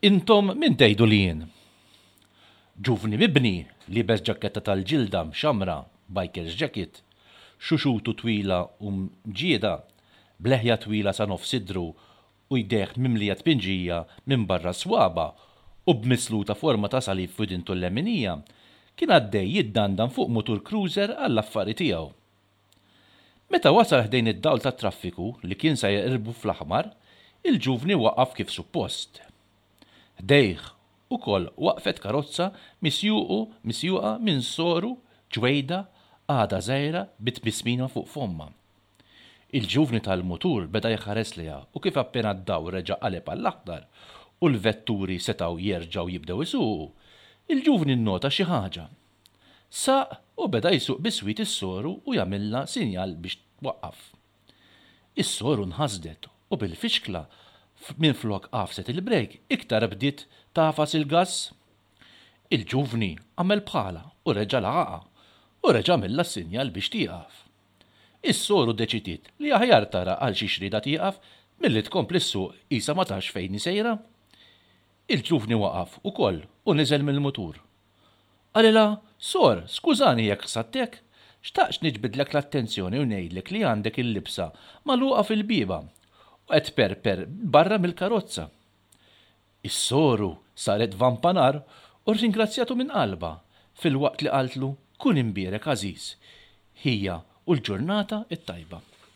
Intom min tgħidu li jien. Ġuvni mibni li bes ġaketta tal-ġilda mxamra, biker's jacket, xuxutu twila u mġieda, bleħja twila sa nofs sidru u jdeħ mimlija tpinġija minn barra swaba u b'misluta forma ta' salib f'idintu l-leminija, kien għaddej jiddandan fuq mutur cruiser għall-affari tiegħu. Meta wasal ħdejn id-dawl tat traffiku li kien sa jirbu fl-aħmar, il-ġuvni waqqaf kif suppost. Ħdejh ukoll waqfet karozza misjuqa minn soru ġwejda għada żgħira bit-tmismina fuq fomma. Il-ġuvni tal-mutur beda jħares liha u kif appena d-dawl reġa' qaleb għall-aħdar u l-vetturi setgħu jerġgħu jibdew isuqu, il-ġuvni nnota xi ħaġa. Saq u beda jsuq biswit is-soru u jagħmilha sinjal biex twaqqaf. Is-soru nħasdet u bil-fixkla minflok qafset il-brejk iktar bdiet tafas il-gass. Il-ġuvni għamel bħala u reġa' laqa u reġa' għamilha sinjal biex tieqaf. Is-soru deċidiet li aħjar tara għal xi xrida tieqaf milli tkompli s-suq qisha ma tax fejn sejra. Il-ġuvni waqaf ukoll u niżel mill-mutur. Għalilha, sor, skużani jekk ħsattek, xtaqx niġbidlek l-attenzjoni u ngħidlek li għandek il-libsa magħluqa fil-biba u qed perper barra mill-karozza. Is-soru saret vampanar u rringrazzjatu minn qalba fil-waqt li qaltlu kun imbierek għażiż, hija u l-ġurnata it-tajba.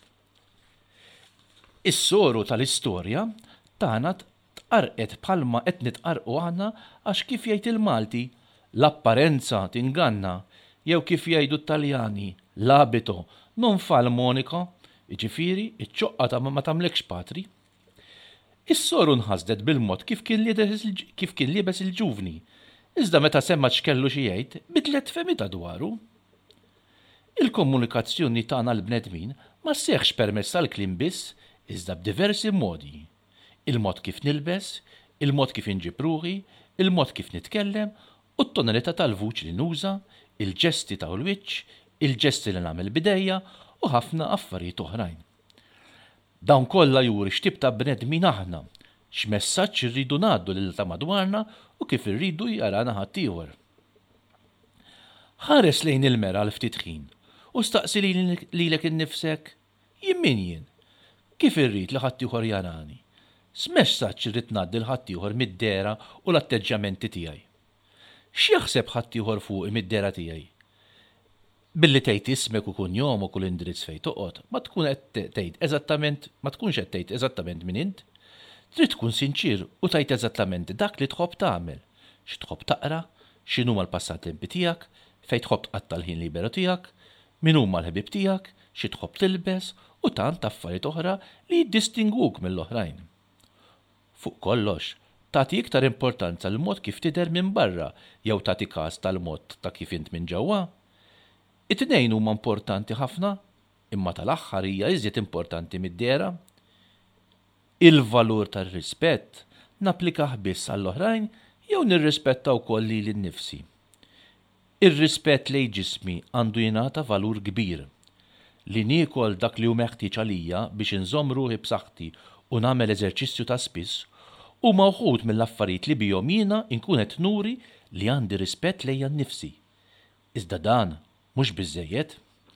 Is-soru tal-istorja tagħna tqarqet bħalma qed nitqarqu aħna għax kif jgħid il-Malti l-apparenza tinganna jew kif jgħidu t-Taljani l-abito non fa l-monika, jiġifieri iċ-ċoqqa ma tagħmlekx patri. Is-soru nħasdet bil-mod kif kien liebes il-ġuvni, iżda meta semma x'kellu xi jgħid bidlet femita dwaru. Il-komunikazzjoni tagħna l-bnedmin ma sseħħx permezz tal-kliem biss iżda b'diversi modi. Il-mod kif nilbes, il-mod kif inġib ruħi, il-mod kif nitkellem u t-tonalità tal-vuċi li nuża, il-ġesti ta' l-wiċċ, il-ġesti li nagħmel bidejja u ħafna affarijiet oħrajn. Dawn kollha juri x'tib ta' bnedmin aħna, x'messaġġ irridu ngħaddu lil ta' madwarna u kif irridu jarana ħaddieħor. Ħares lejn il-mera l ftit ħin u staqsi lilek innifsek jien min jien, kif irrid li ħaddieħor jarani. S'messaġġ irrid ngħaddi l-ħaddieħor mid-dera u l-atteġġamenti tiegħi. X'jaħseb ħaddieħor fuqi mid-dera tiegħi? Billi tgħid ismek u kunjom u kull indirizz fejn toqgħod, ma tkunx qed tgħid eżattament min int. Trid tkun sinċir u tgħid eżattament dak li tħobb tagħmel, x'tħobb taqra, x'inhuma l-passatempi tiegħek, fejn tħobb tqatta' l-ħin liberu tiegħek, min huma l-ħbieb tiegħek, xi tħobb tilbes u tant affarijiet oħra li jiddistingwuk mill-oħrajn. Fuq kollox, tagħti iktar importanza l-mod kif tidher minn barra jew tagħti każ tal-mod ta' kif int minn ġewwa. It-tnejn huma importanti ħafna, imma tal-aħħar hija iżjed importanti mid-dera. Il-valur tar-rispett napplikah biss għall-oħrajn jew nirrispetta wkoll lili nnifsi. Ir-rispett lejn ġismi għandu jingħata valur kbir. Li niekol dak li hu meħtieġ għalija biex inżomm ruħi b'saħħti u nagħmel eżerċizzju ta' spiss huma wħud mill-affarijiet li bihom jiena nkun qed nuri li għandi rispett lejja nnifsi. Iżda dan mhux biżżejjed.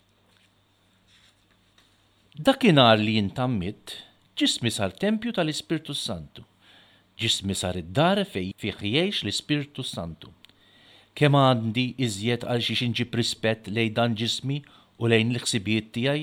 Dakinhar li jintammit, ġismi sar tempju tal-Ispirtu Santu. Ġismi sar id-dar fejn fih jgħix l-Ispirtu Santu. Kemm għandi iżjed għal xi inġib rispett lejn dan ġismi u lejn l-ħsibijiet tiegħi?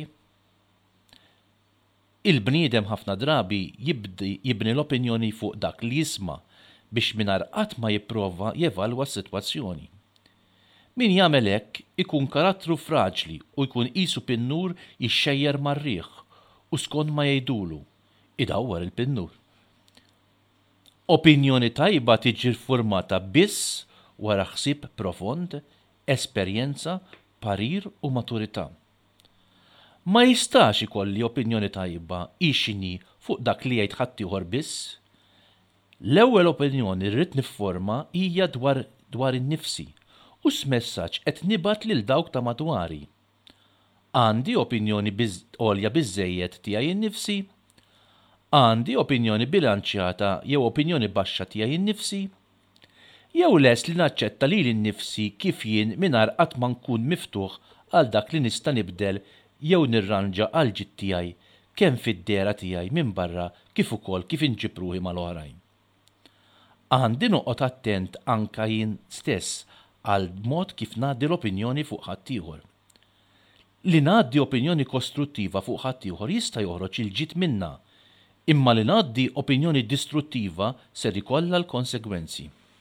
Il-bniedem ħafna drabi jibni l-opinjoni fuq dak li jisma' biex mingħajr qatt ma jipprova jevalwa s-sitwazzjoni. Min jagħmel hekk ikun karattru fraġli u jkun qisu pin-nur jixxejjer mar-riħ u skont ma jgħidulu idawwar il-pin-nur. Opinjoni tajba tiġi ffurmata biss wara ħsieb profond, esperjenza, parir u maturità. Ma jistax ikolli opinjoni tajba ixini fuq dak li jgħid ħaddieħor biss. L-ewwel opinjoni rrid nifforma hija dwar innifsi u s-messaġġ qed nibgħat lil dawk ta' madwari. Għandi opinjoni għolja biżżejjed tiegħi innifsi? Għandi opinjoni bilanċjata jew opinjoni baxxa tiegħi innifsi? Jew les li naċċetta lili nnifsi kif jien mingħajr qatt ma nkun miftuħ għal dak li nista' nibdel jew nirranġa għal ġid tiegħi kemm fid-dera tiegħi minn barra kif ukoll kif inġib ruħi mal-oħrajn. Għandi noqgħod attent anke jien stess għal mod kif ngħaddi l-opinjoni fuq ħadd ieħor. Li ngħaddi opinjoni kostruttiva fuq ħadd ieħor jista' joħroġ il-ġid minnha, imma li ngħaddi opinjoni distruttiva ser ikollha l-konsegwenzi.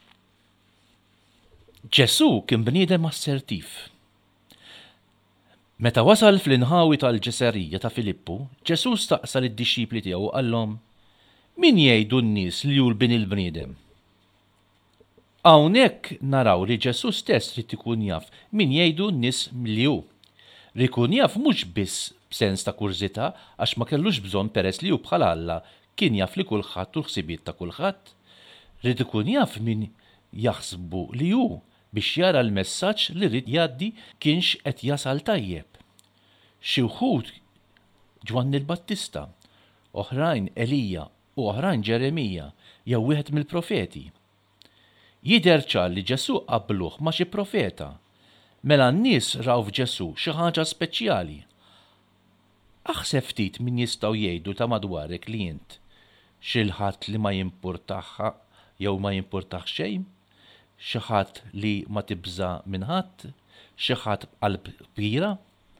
Ġesù kien bniedem assertiv. Meta wasal fl-inħawi tal-ġeserija ta' Filippu, Ġesù staqsa lid-dixxipli tiegħu qallhom: Min jgħidu n-nies li hu l-bini l-bniedem? Hawnhekk naraw li Ġesù stess rid ikun jaf min jgħidu n-nies li hu. Rid ikun jaf mhux biss b'sens ta' kurżità għax ma kellux bżonn peress li hu bħal Alla kien jaf li kulħadd u l-ħsibiet ta' kulħadd. Rid ikun jaf min jaħsbu li hu biex jara l-messaġġ li rid jgħaddi kienx qed jasal tajjeb. Xi wħud Ġwanni l-Battista, oħrajn Elija u oħrajn Ġeremija jew wieħed mill-profeti. Jidher ċar li Ġesù qabbluh ma' xi profeta, mela n-nies raw f'Ġesù xi ħaġa speċjali. Aħseb ftit min jistgħu jgħidu ta' madwarek li int xi ħadd li ma jimpurtaħħa jew ma jimpurtaħ xejn, xi ħadd li ma tibża minn ħadd, xi ħadd b'qalb kbira.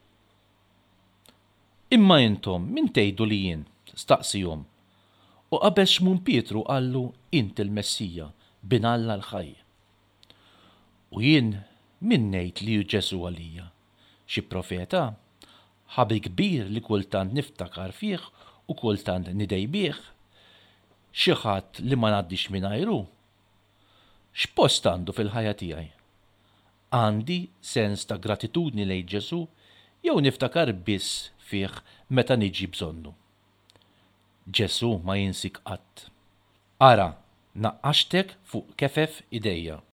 Imma intom min tgħidu li jien staqsihom. U qabel x'mun Pietru qallu int il-Messija bin Alla l-ħaj. U jien min ngħid li hu Ġesù għalija? Xi profeta? Ħabi kbir li kultant niftakar fih u kultant nidej bih? Xi ħadd li ma ngħaddix mingħajru? X'post għandu fil-ħajja tiegħi? Għandi sens ta' gratitudni lejn Ġesù jew niftakar biss fih meta niġi bżonnu? Ġesù ma jinsik qatt. Ara, naqqaxtek fuq kefef idejja.